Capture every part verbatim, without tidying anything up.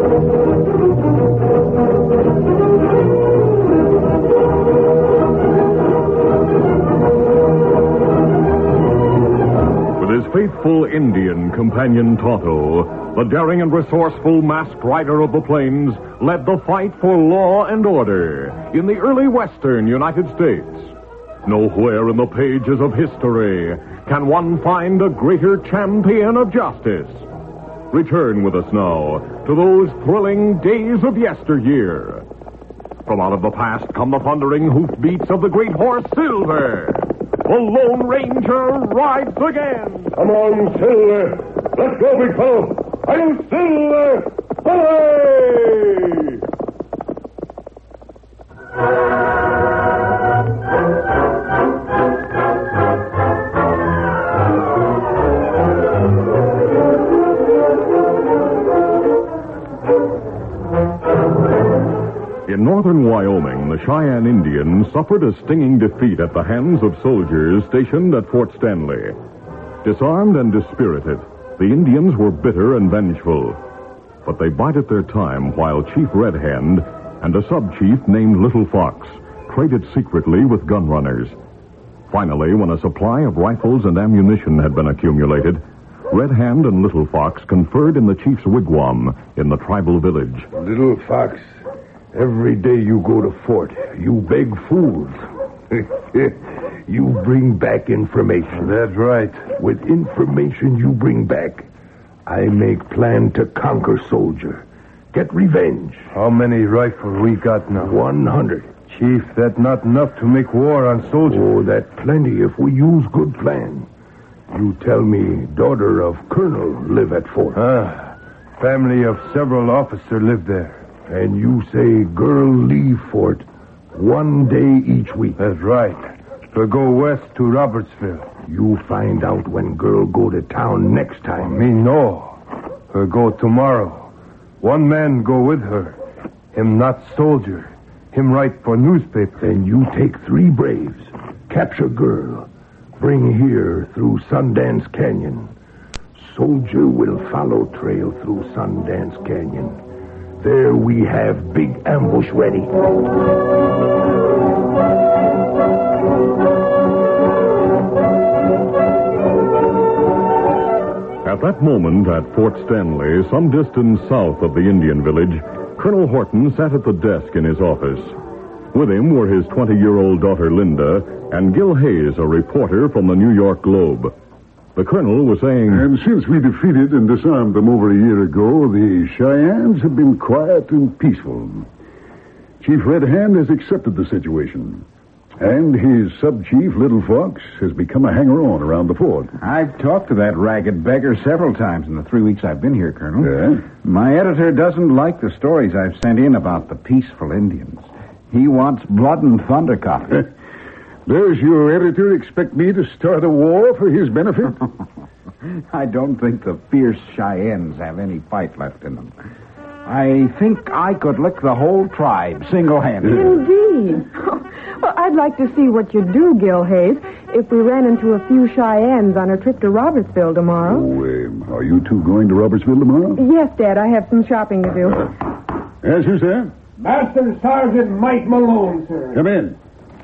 Faithful Indian companion Tonto, the daring and resourceful masked rider of the plains, led the fight for law and order in the early western United States. Nowhere in the pages of history can one find a greater champion of justice. Return with us now to those thrilling days of yesteryear. From out of the past come the thundering hoofbeats of the great horse Silver. The Lone Ranger rides again. Come on, Silver. Let's go, big fellow. I'm Silver. Hooray! In northern Wyoming, the Cheyenne Indians suffered a stinging defeat at the hands of soldiers stationed at Fort Stanley. Disarmed and dispirited, the Indians were bitter and vengeful. But they bided their time while Chief Red Hand and a sub-chief named Little Fox traded secretly with gun runners. Finally, when a supply of rifles and ammunition had been accumulated, Red Hand and Little Fox conferred in the chief's wigwam in the tribal village. Little Fox, every day you go to fort, you beg food. You bring back information. That's right. With information you bring back, I make plan to conquer soldier. Get revenge. How many rifles we got now? One hundred. Chief, that's not enough to make war on soldiers. Oh, that plenty if we use good plan. You tell me daughter of colonel live at fort. Ah, family of several officers live there. And you say girl leave fort one day each week. That's right. We'll go west to Robertsville. You find out when girl go to town next time. Me no. Her go tomorrow. One man go with her. Him not soldier. Him write for newspaper. Then you take three braves. Capture girl. Bring here through Sundance Canyon. Soldier will follow trail through Sundance Canyon. There we have big ambush ready. At that moment, at Fort Stanley, some distance south of the Indian village, Colonel Horton sat at the desk in his office. With him were his twenty-year-old daughter, Linda, and Gil Hayes, a reporter from the New York Globe. The colonel was saying... And since we defeated and disarmed them over a year ago, the Cheyennes have been quiet and peaceful. Chief Red Hand has accepted the situation. And his sub-chief, Little Fox, has become a hanger-on around the fort. I've talked to that ragged beggar several times in the three weeks I've been here, Colonel. Yeah? My editor doesn't like the stories I've sent in about the peaceful Indians. He wants blood and thunder coffee. Does your editor expect me to start a war for his benefit? I don't think the fierce Cheyennes have any fight left in them. I think I could lick the whole tribe single-handed. Indeed. Well, I'd like to see what you'd do, Gil Hayes, if we ran into a few Cheyennes on a trip to Robertsville tomorrow. Oh, um, are you two going to Robertsville tomorrow? Yes, Dad, I have some shopping to do. Uh, yes, who's there? Master Sergeant Mike Malone, sir. Come in.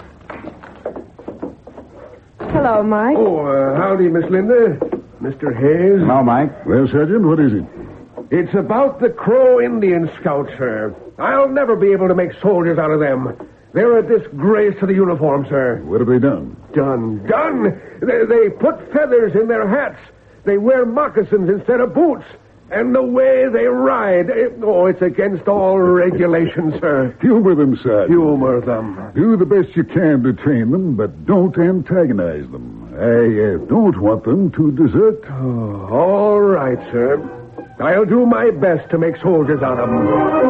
Hello, Mike. Oh, uh, howdy, Miss Linda. Mister Hayes. Hello, Mike. Well, Sergeant, what is it? It's about the Crow Indian Scouts, sir. I'll never be able to make soldiers out of them. They're a disgrace to the uniform, sir. What have they done? Done. Done? They, they put feathers in their hats. They wear moccasins instead of boots. And the way they ride, it, oh, it's against all regulations, sir. Humor them, Sergeant. Humor them. Do the best you can to train them, but don't antagonize them. I uh, don't want them to desert. Oh, all right, sir. I'll do my best to make soldiers out of them.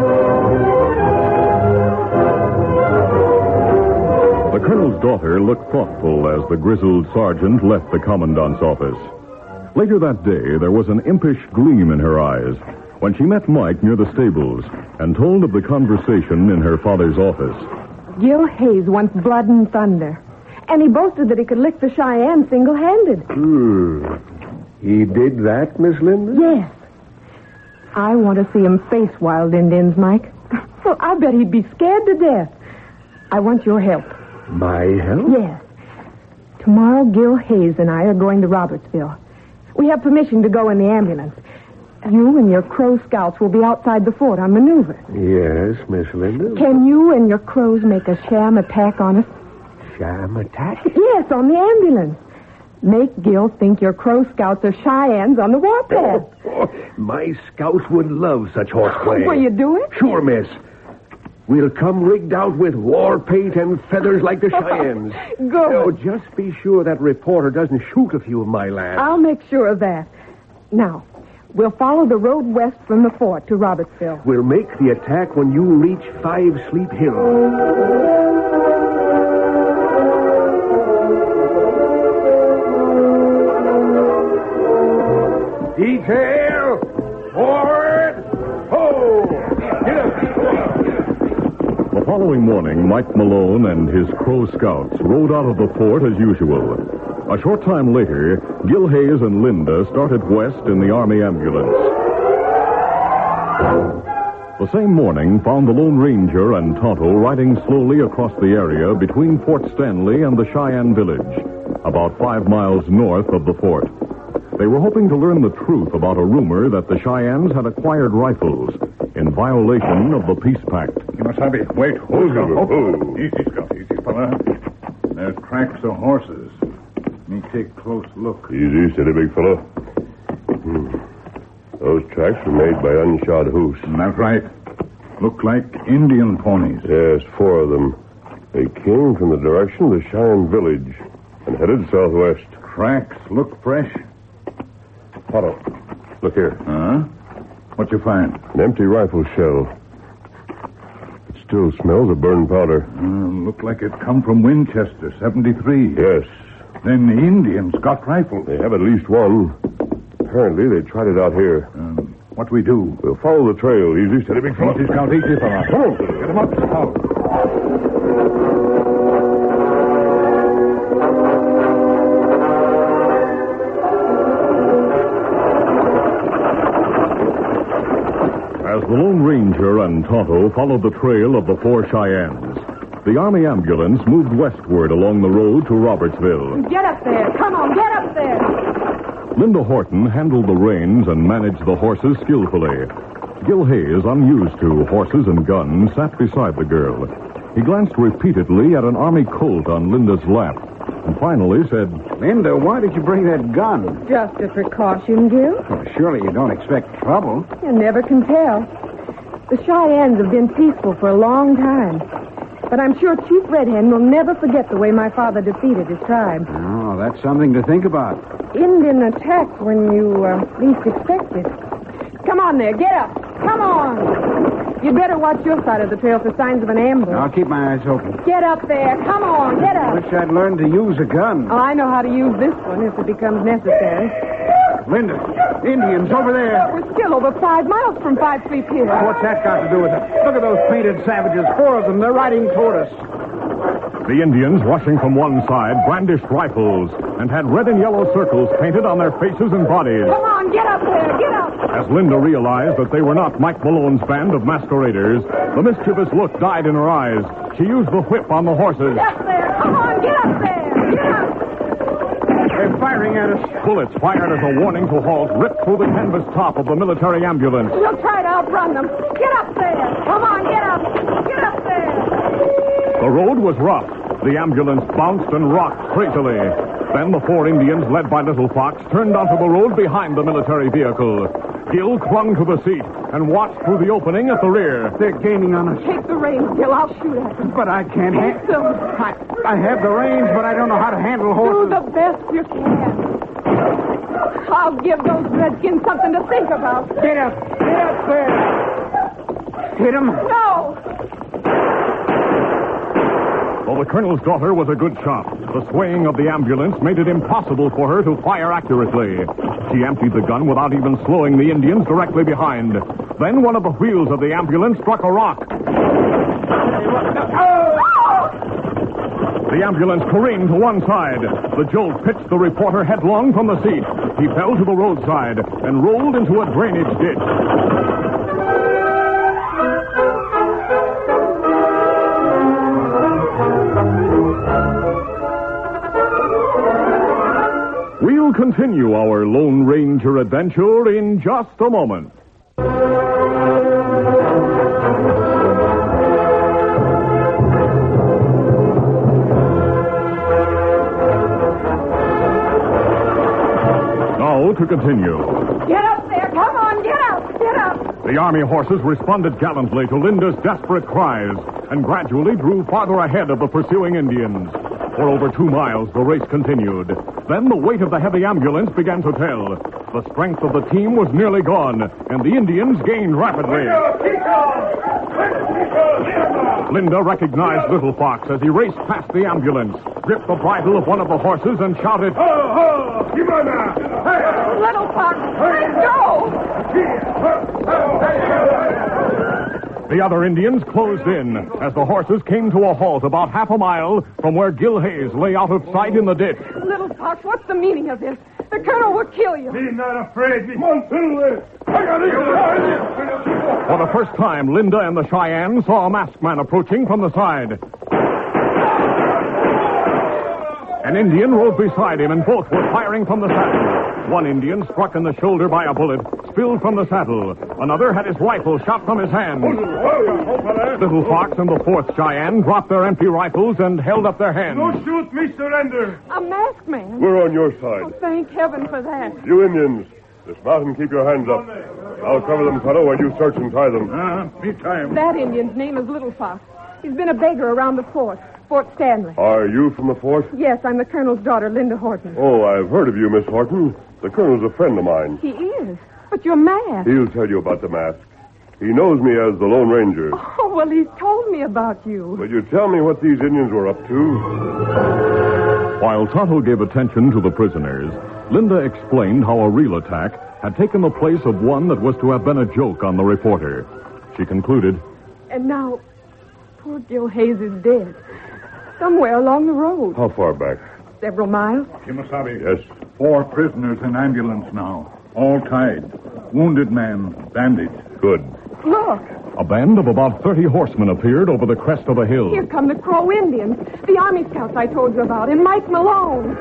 The colonel's daughter looked thoughtful as the grizzled sergeant left the commandant's office. Later that day, there was an impish gleam in her eyes when she met Mike near the stables and told of the conversation in her father's office. Gil Hayes wants blood and thunder. And he boasted that he could lick the Cheyenne single-handed. Hmm. He did that, Miss Linda? Yes. I want to see him face wild Indians, Mike. Well, I bet he'd be scared to death. I want your help. My help? Yes. Tomorrow, Gil Hayes and I are going to Robertsville. We have permission to go in the ambulance. You and your Crow scouts will be outside the fort on maneuver. Yes, Miss Linda. Can you and your Crows make a sham attack on us? Sham attack? Yes, on the ambulance. Make Gil think your Crow scouts are Cheyennes on the warpath. Oh, oh, my scouts would love such horseplay. Will you do it? Sure, miss. We'll come rigged out with war paint and feathers like the Cheyennes. Good. Oh, just be sure that reporter doesn't shoot a few of my lads. I'll make sure of that. Now, we'll follow the road west from the fort to Robertsville. We'll make the attack when you reach Five Sleep Hill. Detail! Forward! Ho! Get up! The following morning, Mike Malone and his Crow scouts rode out of the fort as usual. A short time later, Gil Hayes and Linda started west in the Army ambulance. The same morning found the Lone Ranger and Tonto riding slowly across the area between Fort Stanley and the Cheyenne village, about five miles north of the fort. They were hoping to learn the truth about a rumor that the Cheyennes had acquired rifles in violation of the peace pact. Kimasabi, wait. Hold on. Oh. Easy, Scout. Easy, fella. There's tracks of horses. Let me take a close look. Easy, steady, big fellow. Hmm. Those tracks were made by unshod hoofs. That's right. Look like Indian ponies. Yes, four of them. They came from the direction of the Cheyenne village and headed southwest. Tracks look fresh. Otto, look here. Huh? What you find? An empty rifle shell. It still smells of burned powder. Uh, look like it come from Winchester, seventy-three. Yes. Then the Indians got rifles. They have at least one. Apparently, they tried it out here. Um, what we do? We'll follow the trail. Easy, steady, big fellow. Easy, Scout. Easy, fella. Come on. Get him up, Scout. As the Lone Ranger and Tonto followed the trail of the four Cheyennes, the Army ambulance moved westward along the road to Robertsville. Get up there. Come on, get up there. Linda Horton handled the reins and managed the horses skillfully. Gil Hayes, unused to horses and guns, sat beside the girl. He glanced repeatedly at an Army Colt on Linda's lap and finally said, Linda, why did you bring that gun? Just a precaution, Gil. Well, surely you don't expect trouble. You never can tell. The Cheyennes have been peaceful for a long time. But I'm sure Chief Red Hen will never forget the way my father defeated his tribe. Oh, that's something to think about. Indian attacks when you uh, least expect it. Come on there, get up. Come on. You better watch your side of the trail for signs of an ambush. I'll keep my eyes open. Get up there. Come on, get I up. wish I'd learned to use a gun. Oh, I know how to use this one if it becomes necessary. Linda, Indians over there. We're still over five miles from Five Sleep Hill. What's that got to do with it? Look at those painted savages. Four of them. They're riding toward us. The Indians, rushing from one side, brandished rifles and had red and yellow circles painted on their faces and bodies. Come on, get up there, get up. As Linda realized that they were not Mike Malone's band of masqueraders, the mischievous look died in her eyes. She used the whip on the horses. Get up there. Come on, get up there. Get up. They're firing at us. Bullets fired as a warning to halt ripped through the canvas top of the military ambulance. We'll try to outrun them. Get up there. Come on, get up. Get up there. The road was rough. The ambulance bounced and rocked crazily. Then the four Indians, led by Little Fox, turned onto the road behind the military vehicle. Gil clung to the seat and watched through the opening at the rear. They're gaining on us. Take the reins, Gil. I'll shoot at them. But I can't Take handle. them. I, I have the reins, but I don't know how to handle horses. Do the best you can. I'll give those redskins something to think about. Get up. Get up there. Hit him. No. Well, the colonel's daughter was a good shot. The swaying of the ambulance made it impossible for her to fire accurately. She emptied the gun without even slowing the Indians directly behind. Then one of the wheels of the ambulance struck a rock. The ambulance careened to one side. The jolt pitched the reporter headlong from the seat. He fell to the roadside and rolled into a drainage ditch. We'll continue our Lone Ranger adventure in just a moment. Now to continue. Get up there. Come on, get up. Get up. The Army horses responded gallantly to Linda's desperate cries and gradually drew farther ahead of the pursuing Indians. For over two miles, the race continued. Then the weight of the heavy ambulance began to tell. The strength of the team was nearly gone, and the Indians gained rapidly. Linda recognized Little Fox as he raced past the ambulance, gripped the bridle of one of the horses, and shouted, Ho, ho! Come on now! Hey! Little Fox, let go! The other Indians closed in as the horses came to a halt about half a mile from where Gil Hayes lay out of sight in the ditch. Little Fox, what's the meaning of this? The colonel will kill you. Be not afraid. Come on, Silver. I got it. For the first time, Linda and the Cheyenne saw a masked man approaching from the side. An Indian rode beside him, and both were firing from the saddle. One Indian, struck in the shoulder by a bullet, spilled from the saddle. Another had his rifle shot from his hand. Little Fox and the fourth Cheyenne dropped their empty rifles and held up their hands. Don't shoot me, surrender. A masked man? We're on your Oh, side. thank heaven for that. You Indians, dismount and keep your hands up. I'll cover them, fellow, while you search and tie them. Ah, me time. That Indian's name is Little Fox. He's been a beggar around the fort, Fort Stanley. Are you from the fort? Yes, I'm the colonel's daughter, Linda Horton. Oh, I've heard of you, Miss Horton. The colonel's a friend of mine. He is? But you're mad. He'll tell you about the mask. He knows me as the Lone Ranger. Oh, well, he's told me about you. Will you tell me what these Indians were up to? While Tonto gave attention to the prisoners, Linda explained how a real attack had taken the place of one that was to have been a joke on the reporter. She concluded, And now, poor Gil Hayes is dead. Somewhere along the road. How far back? Several miles. Kimasabi. Yes. Four prisoners in ambulance now. All tied. Wounded man, bandaged. Good. Look, a band of about thirty horsemen appeared over the crest of a hill. here come the Crow Indians. The Army Scouts I told you about, and Mike Malone.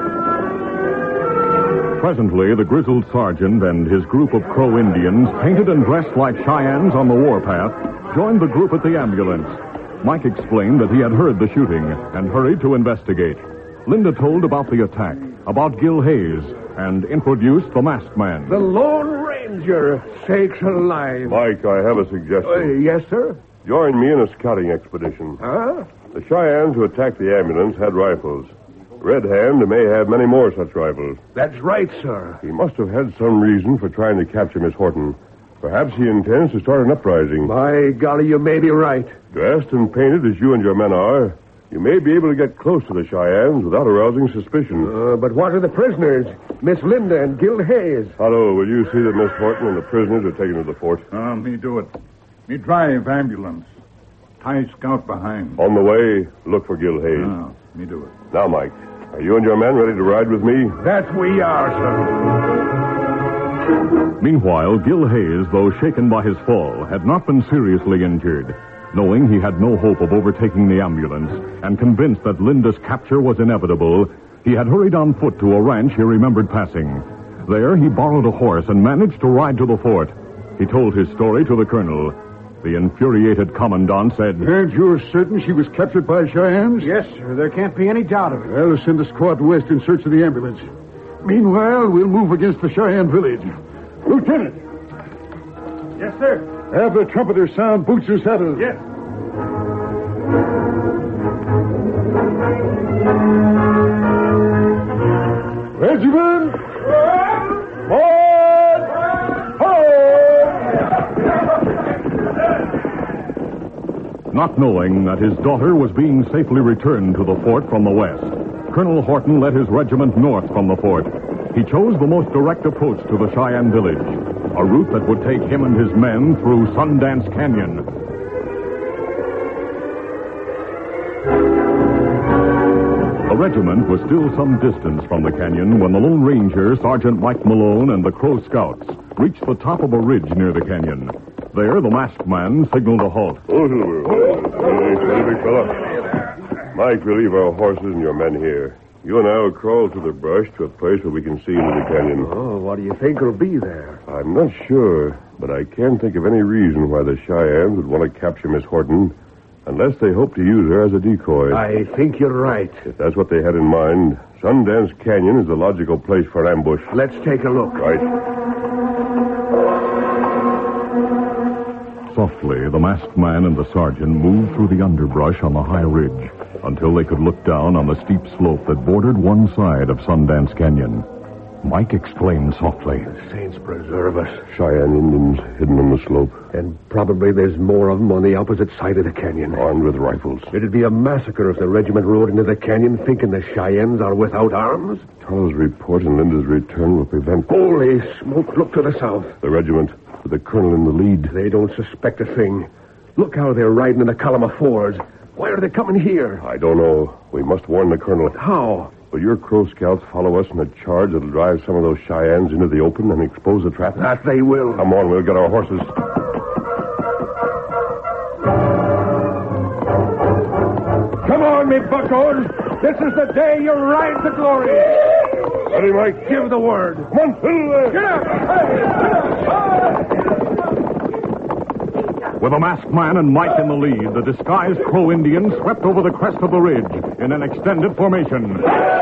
Presently, the grizzled sergeant and his group of Crow Indians, painted and dressed like Cheyennes on the warpath, joined the group at the ambulance. Mike explained that he had heard the shooting and hurried to investigate. Linda told about the attack, about Gil Hayes, and introduced the masked man. The Lone Ranger, sakes alive. Mike, I have a suggestion. Uh, yes, sir? Join me in a scouting expedition. Huh? The Cheyennes who attacked the ambulance had rifles. Red Hand may have many more such rifles. That's right, sir. He must have had some reason for trying to capture Miss Horton. Perhaps he intends to start an uprising. By golly, you may be right. Dressed and painted as you and your men are, you may be able to get close to the Cheyennes without arousing suspicion. Uh, but what are the prisoners? Miss Linda and Gil Hayes. Otto, will you see that Miss Horton and the prisoners are taken to the fort? Ah, me do it. Me drive ambulance. Tie scout behind. On the way, look for Gil Hayes. Ah, me do it. Now, Mike, are you and your men ready to ride with me? That we are, sir. Meanwhile, Gil Hayes, though shaken by his fall, had not been seriously injured. Knowing he had no hope of overtaking the ambulance, and convinced that Linda's capture was inevitable, he had hurried on foot to a ranch he remembered passing. There, he borrowed a horse and managed to ride to the fort. He told his story to the colonel. The infuriated commandant said, And you're certain she was captured by Cheyennes? Yes, sir. There can't be any doubt of it. Well, let's send a squad west in search of the ambulance. Meanwhile, we'll move against the Cheyenne village. Lieutenant! Yes, sir. Have the trumpeter sound boots and saddles. Yes. Regiment! Not knowing that his daughter was being safely returned to the fort from the west, Colonel Horton led his regiment north from the fort. He chose the most direct approach to the Cheyenne village, a route that would take him and his men through Sundance Canyon. The regiment was still some distance from the canyon when the Lone Ranger, Sergeant Mike Malone, and the Crow Scouts reached the top of a ridge near the canyon. There, the masked man signaled a halt. Oh, hey, steady, big fella. Mike, we'll leave our horses and your men here. You and I will crawl through the brush to a place where we can see into the canyon. Oh, what do you think will be there? I'm not sure, but I can't think of any reason why the Cheyennes would want to capture Miss Horton unless they hope to use her as a decoy. I think you're right. If that's what they had in mind, Sundance Canyon is the logical place for an ambush. Let's take a look. Right. Softly, the masked man and the sergeant moved through the underbrush on the high ridge until they could look down on the steep slope that bordered one side of Sundance Canyon. Mike exclaimed softly, The saints preserve us. Cheyenne Indians hidden on the slope. And probably there's more of them on the opposite side of the canyon. Armed with rifles. It'd be a massacre if the regiment rode into the canyon thinking the Cheyennes are without arms. Tonto's report and Linda's return will prevent... Holy smoke, look to the south. The regiment, with the colonel in the lead. They don't suspect a thing. Look how they're riding in a column of fours. Why are they coming here? I don't know. We must warn the colonel. How? Will your Crow Scouts follow us in a charge that'll drive some of those Cheyennes into the open and expose the trap? That they will. Come on, we'll get our horses. Come on, me buckos. This is the day you ride to glory. Ready, Mike? Give the word. Come on, Phil. Get up. Hey, get up. With a masked man and Mike in the lead, the disguised Crow Indians swept over the crest of the ridge in an extended formation.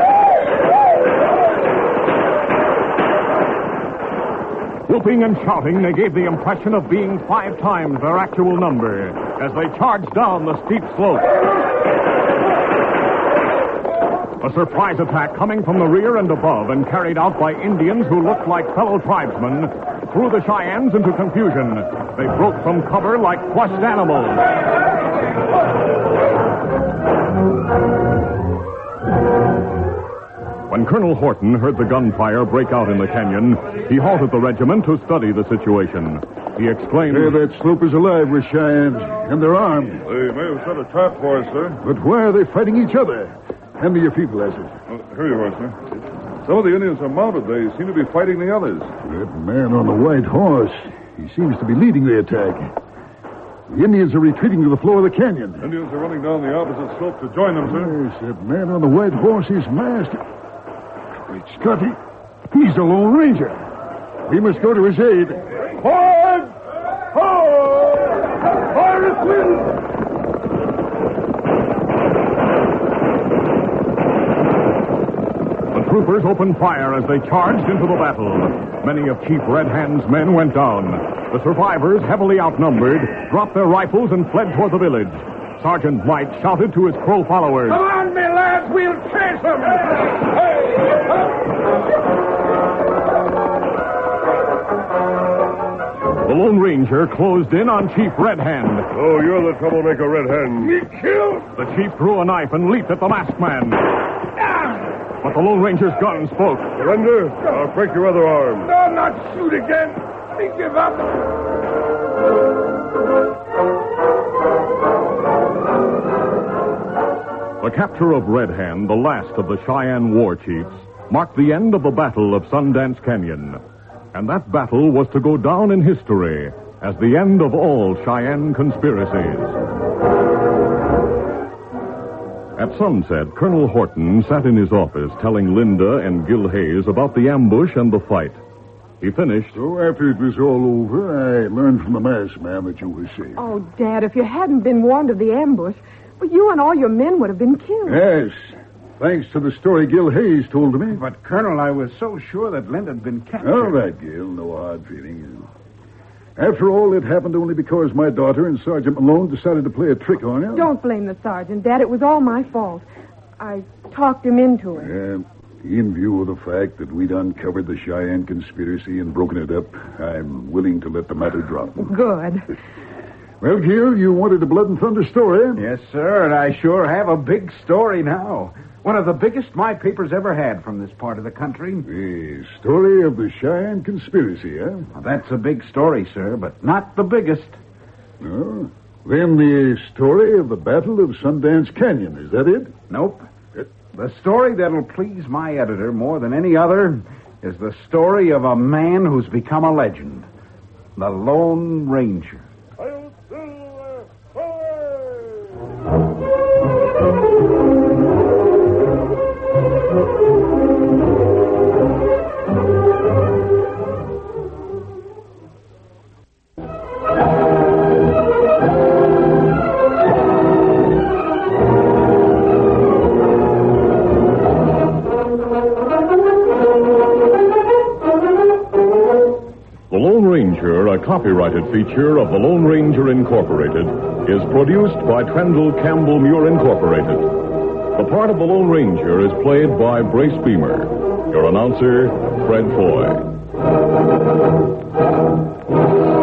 Whooping and shouting, they gave the impression of being five times their actual number as they charged down the steep slope. A surprise attack coming from the rear and above and carried out by Indians who looked like fellow tribesmen threw the Cheyennes into confusion. They broke from cover like flushed animals. When Colonel Horton heard the gunfire break out in the canyon, he halted the regiment to study the situation. He exclaimed, Hey, that slope is alive with Cheyennes, and they're armed. They may have set a trap for us, sir. But why are they fighting each other? Hand me your people, Acid. Well, here you are, sir. Some of the Indians are mounted. They seem to be fighting the others. That man on the white horse, he seems to be leading the attack. The Indians are retreating to the floor of the canyon. Indians are running down the opposite slope to join them, sir. Yes, that man on the white horse is masked. Great Scott, he, he's a Lone Ranger. We must go to his aid. Forward! Forward! Forward, Will! The troopers opened fire as they charged into the battle. Many of Chief Red Hand's men went down. The survivors, heavily outnumbered, dropped their rifles and fled toward the village. Sergeant Mike shouted to his Crow followers. Come on, me lads, we'll chase them! The Lone Ranger closed in on Chief Red Hand. Oh, you're the troublemaker, Red Hand. Me killed! The chief drew a knife and leaped at the masked man. But the Lone Ranger's gun spoke. Surrender, I'll break your other arm. No, not shoot again. Me give up. The capture of Red Hand, the last of the Cheyenne war chiefs, marked the end of the Battle of Sundance Canyon. And that battle was to go down in history as the end of all Cheyenne conspiracies. At sunset, Colonel Horton sat in his office telling Linda and Gil Hayes about the ambush and the fight. He finished. So after it was all over, I learned from the masked man that you were safe. Oh, Dad, if you hadn't been warned of the ambush, well, you and all your men would have been killed. Yes, thanks to the story Gil Hayes told to me. But, Colonel, I was so sure that Linda had been captured. All right, Gil, no hard feelings. After all, it happened only because my daughter and Sergeant Malone decided to play a trick on you. Don't blame the sergeant, Dad. It was all my fault. I talked him into it. Uh, in view of the fact that we'd uncovered the Cheyenne conspiracy and broken it up, I'm willing to let the matter drop. Good. Well, Gil, you wanted a blood and thunder story. Yes, sir, and I sure have a big story now. One of the biggest my paper's ever had from this part of the country. The story of the Cheyenne conspiracy, huh? Well, that's a big story, sir, but not the biggest. Oh, then the story of the Battle of Sundance Canyon, is that it? Nope. Uh, The story that'll please my editor more than any other is the story of a man who's become a legend. The Lone Ranger. The Lone Ranger, a copyrighted feature of the Lone Ranger Incorporated, is produced by Trendle Campbell Muir Incorporated. The part of the Lone Ranger is played by Brace Beamer. Your announcer, Fred Foy.